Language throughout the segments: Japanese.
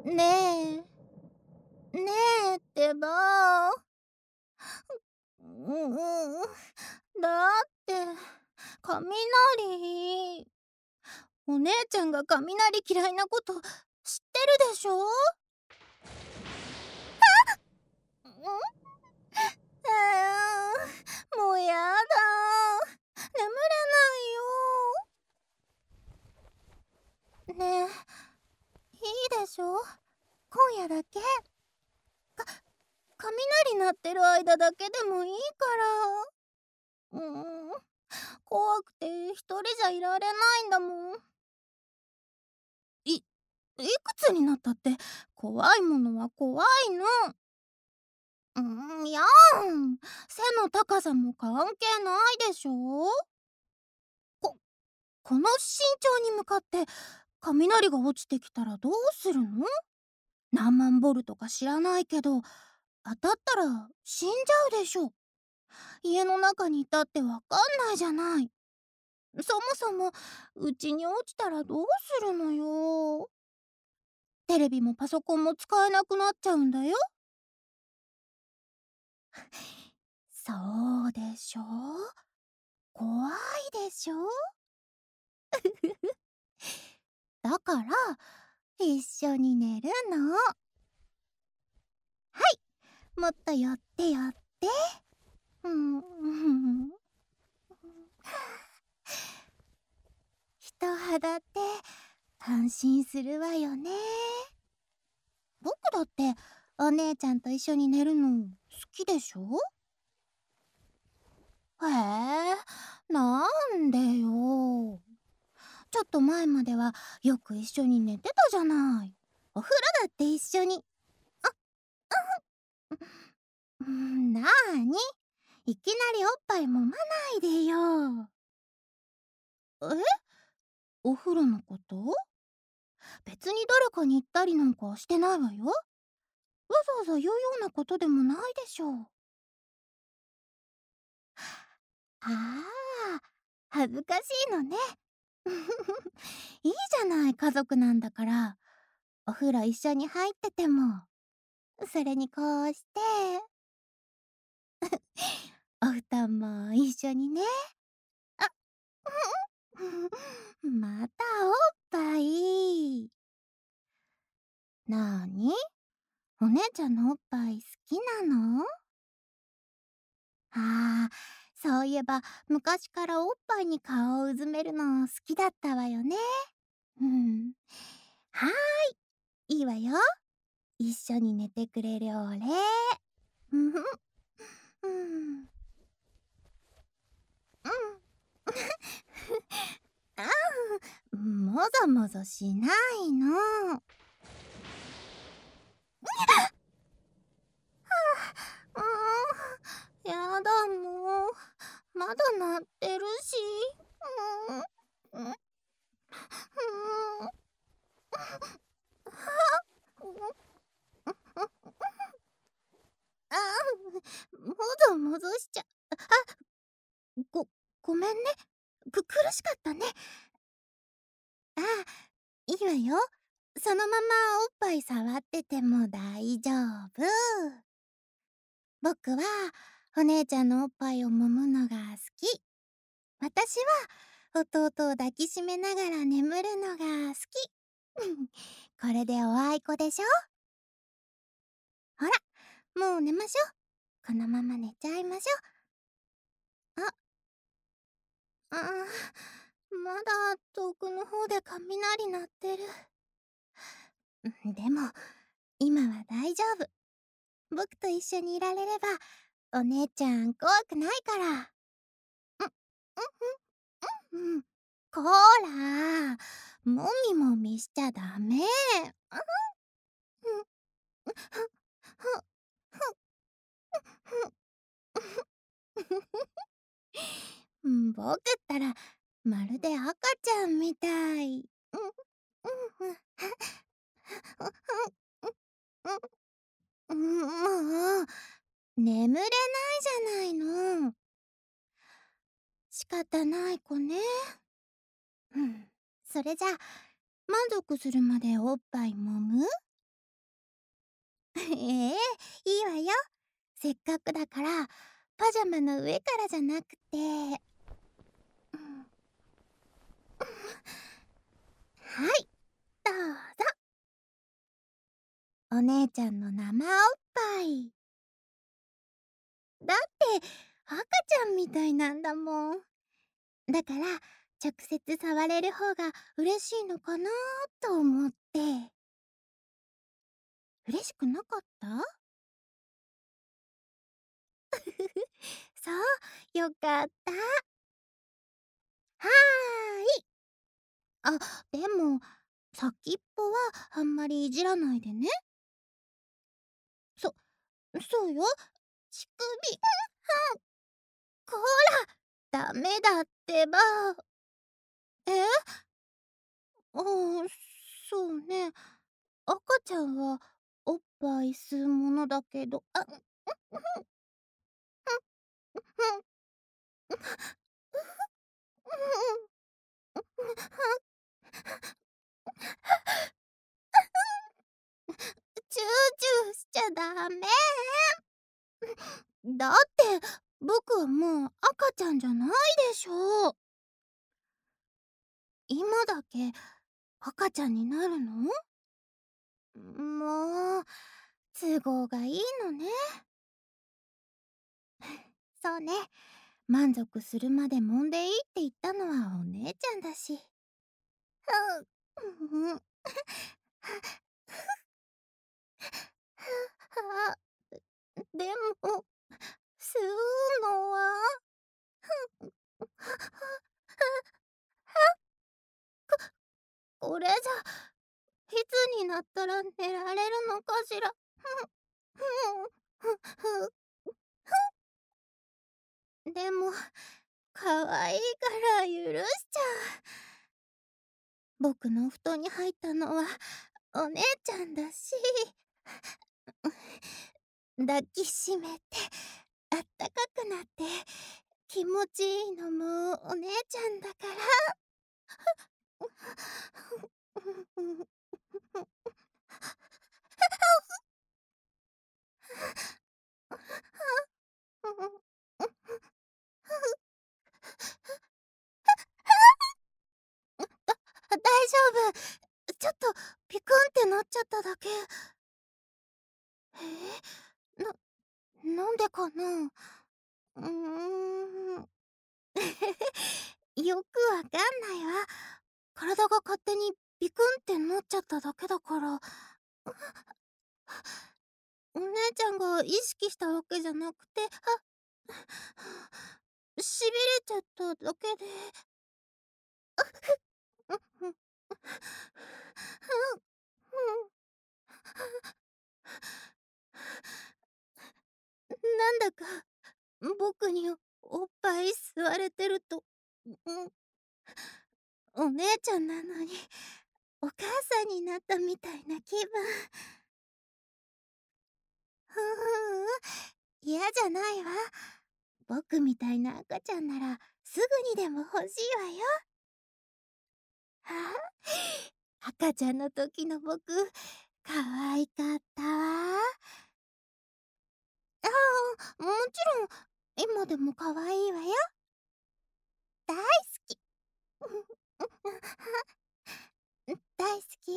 ねねえってば。だって雷。お姉ちゃんが雷嫌いなこと知ってるでしょ？もうやだ。眠れないよ。ねえ、いいでしょ？今夜だけ。雷鳴ってる間だけでもいいから。怖くて一人じゃいられないんだもん。いくつになったって怖いものは怖いの。やん。背の高さも関係ないでしょ？こ、この身長に向かって雷が落ちてきたらどうするの？何万ボルトか知らないけど、当たったら死んじゃうでしょ。家の中にいたってわかんないじゃない。そもそもうちに落ちたらどうするのよ。テレビもパソコンも使えなくなっちゃうんだよ。そうでしょ？怖いでしょ？だから一緒に寝るの。はい、もっと寄って寄って。人肌って安心するわよね。僕だってお姉ちゃんと一緒に寝るの好きでしょ？へえ、なんでよ。ちょっと前まではよく一緒に寝てたじゃない。お風呂だって一緒に。なーに、いきなりおっぱい揉まないでよ。え、お風呂のこと？別に誰かに言ったりなんかしてないわよ。わざわざ言うようなことでもないでしょう。ああ、恥ずかしいのね。いいじゃない、家族なんだから。お風呂一緒に入ってても。それにこうして、お布団も一緒にね。あ、またおっぱい。なーに？お姉ちゃんのおっぱい好きなの？ああ、そういえば昔からおっぱいに顔をうずめるの好きだったわよね。うん。はーい、いいわよ。一緒に寝てくれるお礼。うんふん。うん。うん。ああ、もぞもぞしないの。やだもう。まだ鳴ってるし。うん。うん。あもぞもぞしちゃ。ご、ごめんね。苦しかったね。ああ、いいわよ。そのままおっぱい触ってても大丈夫。僕はお姉ちゃんのおっぱいを揉むのが好き。私は弟を抱きしめながら眠るのが好き。これでおあいこでしょ？ほら、もう寝ましょう。このまま寝ちゃいましょう。まだ遠くの方で雷鳴ってる。でも、今は大丈夫。僕と一緒にいられれば、お姉ちゃん怖くないから。うん。こーら、もみもみしちゃダメ。僕ったらまるで赤ちゃんみたい。もう眠れないじゃないの。仕方ない子ね。それじゃあ満足するまでおっぱい揉む？ いいわよ。せっかくだから、パジャマの上からじゃなくて、うん、はい、どうぞ。お姉ちゃんの生おっぱい。だって赤ちゃんみたいなんだもん。だから直接触れる方が嬉しいのかなと思って。嬉しくなかった？そう、よかった。はーい。あ、でも先っぽはあんまりいじらないでね。そうよ。乳首、こら、ダメだってば。え？ああ、そうね。赤ちゃんはおっぱい吸うものだけど、チューチューしちゃダメ。だって僕はもう赤ちゃんじゃないでしょ。今だけ赤ちゃんになるの？もう都合がいいのね。そうね。満足するまで揉んでいいって言ったのはお姉ちゃんだし。うん。あ、でも、吸うのは、これじゃ、いつになったら寝られるのかしら。でも、可愛いから許しちゃう。僕の布団に入ったのはお姉ちゃんだし、抱きしめて、あったかくなって気持ちいいのもお姉ちゃんだから。大丈夫。ちょっとピクンってなっちゃっただけ。なんでかな。うーん。よくわかんないわ。体が勝手にビクンってなっちゃっただけだから。お姉ちゃんが意識したわけじゃなくて、しびれちゃっただけで。うんうんなんだか僕におっぱい吸われてると、お姉ちゃんなのにお母さんになったみたいな気分。ふふん、嫌じゃないわ。僕みたいな赤ちゃんならすぐにでも欲しいわよ。はあ、赤ちゃんの時の僕、可愛かったわ。ああ、もちろん今でも可愛いわよ。大好き。大好きよ。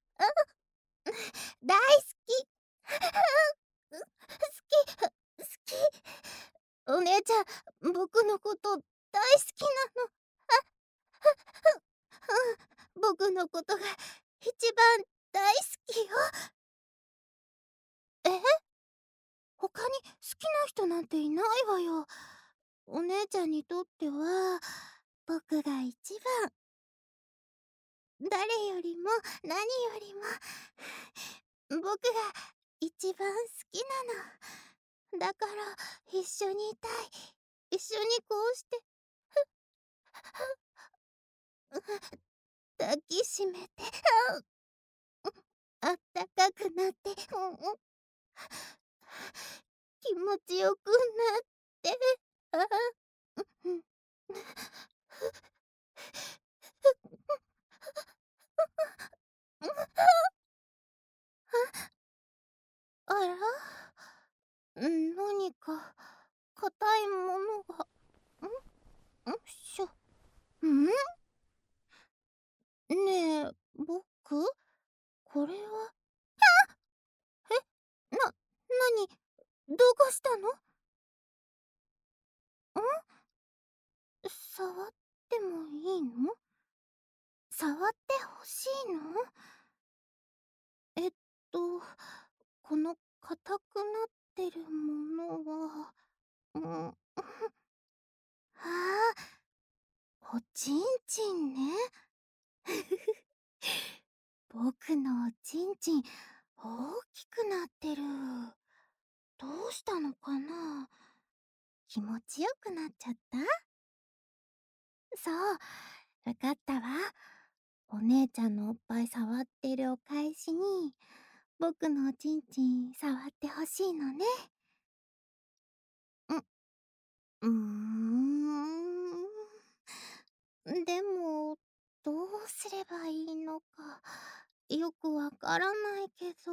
大好き。好き、好き。お姉ちゃん、僕のこと大好きなの。僕のことが一番大好きよ。え？他に好きな人なんていないわよ。お姉ちゃんにとっては僕が一番。誰よりも何よりも僕が一番好きなの。だから一緒にいたい。一緒にこうして抱きしめて、あったかくなって、気持ちよくなって、あうん、あ、 何か硬いものが。しょ。んねえ、僕これは。な、なに、どうかしたの？触ってもいいの？触ってほしいの？えっと、この硬くなってるものは、ああ、おちんちんね。僕のおちんちん、大きくなってる。どうしたのかな？気持ちよくなっちゃった？そう、わかったわ。お姉ちゃんのおっぱい触ってるお返しに、僕のおちんちん触ってほしいのね。うーん。でも、どうすればいいのか、よくわからないけど。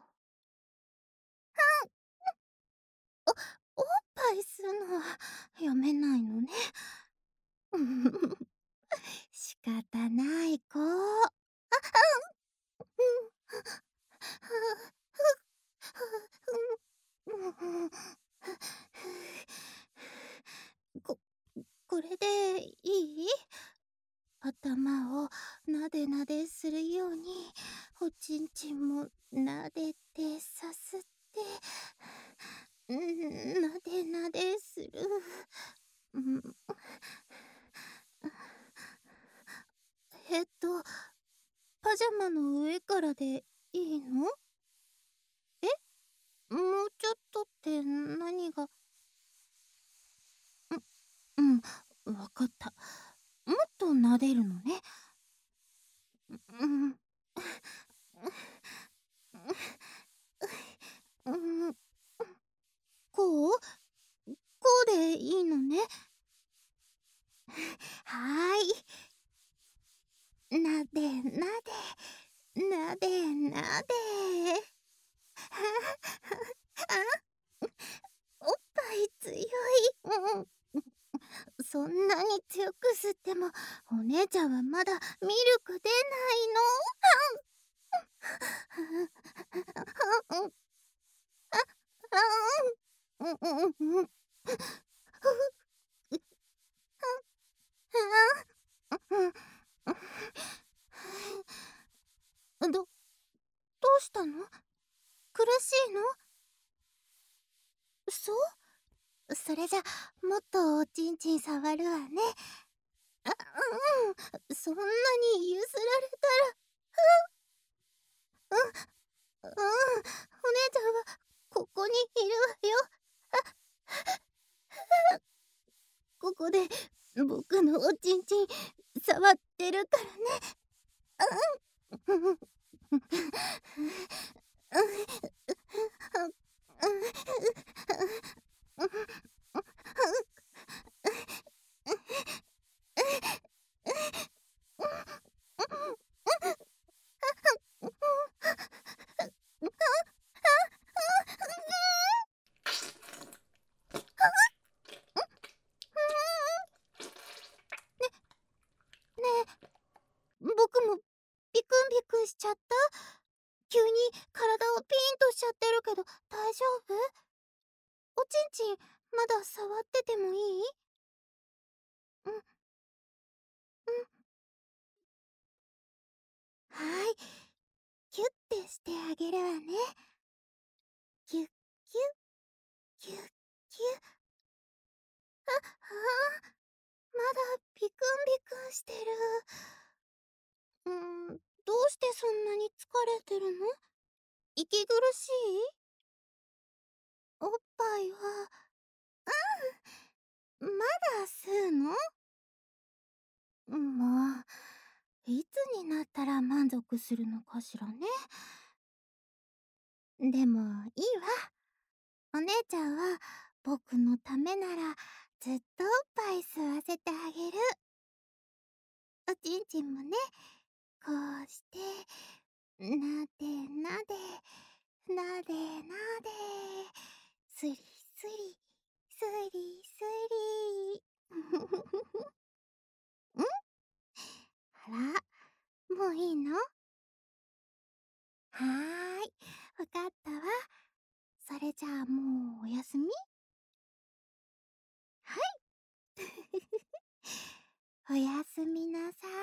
おっぱい吸うのは読めないのね。仕方ない子。こ、これでいい？頭をなでなでするように、おちんちんもなでてさすって、なでなでする。うん、パジャマの上からでいいの？え、もうちょっとって何が？うん、わかった。もっと撫でるのね。うん。うん、こうこうでいいのね。はーい。なでなで、なでなで。おっぱい強い。うん。そんなに強く吸っても、お姉ちゃんはまだミルク出ないの。どうしたの？苦しいの？そう？それじゃ、もっとおちんちん触るわね。そんなにゆすられたら。お姉ちゃんはここにいるわよ。ここで僕のおちんちん触ってるからね。ねえ、僕もビクンビクンしちゃった？急に体をピーンとしちゃってるけど大丈夫？おちんちんまだ触っててもいい？うん、はい。キュッてしてあげるわね。キュッキュッキュッキュッ。まだビクンビクンしてる。どうしてそんなに疲れてるの？息苦しい？おっぱいは、まだ吸うの？もう、いつになったら満足するのかしらね。でも、いいわ。お姉ちゃんは、僕のためなら、ずっとおっぱい吸わせてあげる。おちんちんもね、こうして、なでなで、 なでなで、すりすり、すりすり。ん、あら、もういいの？はーい、わかったわ。それじゃあもうおやすみ。はい。おやすみなさい。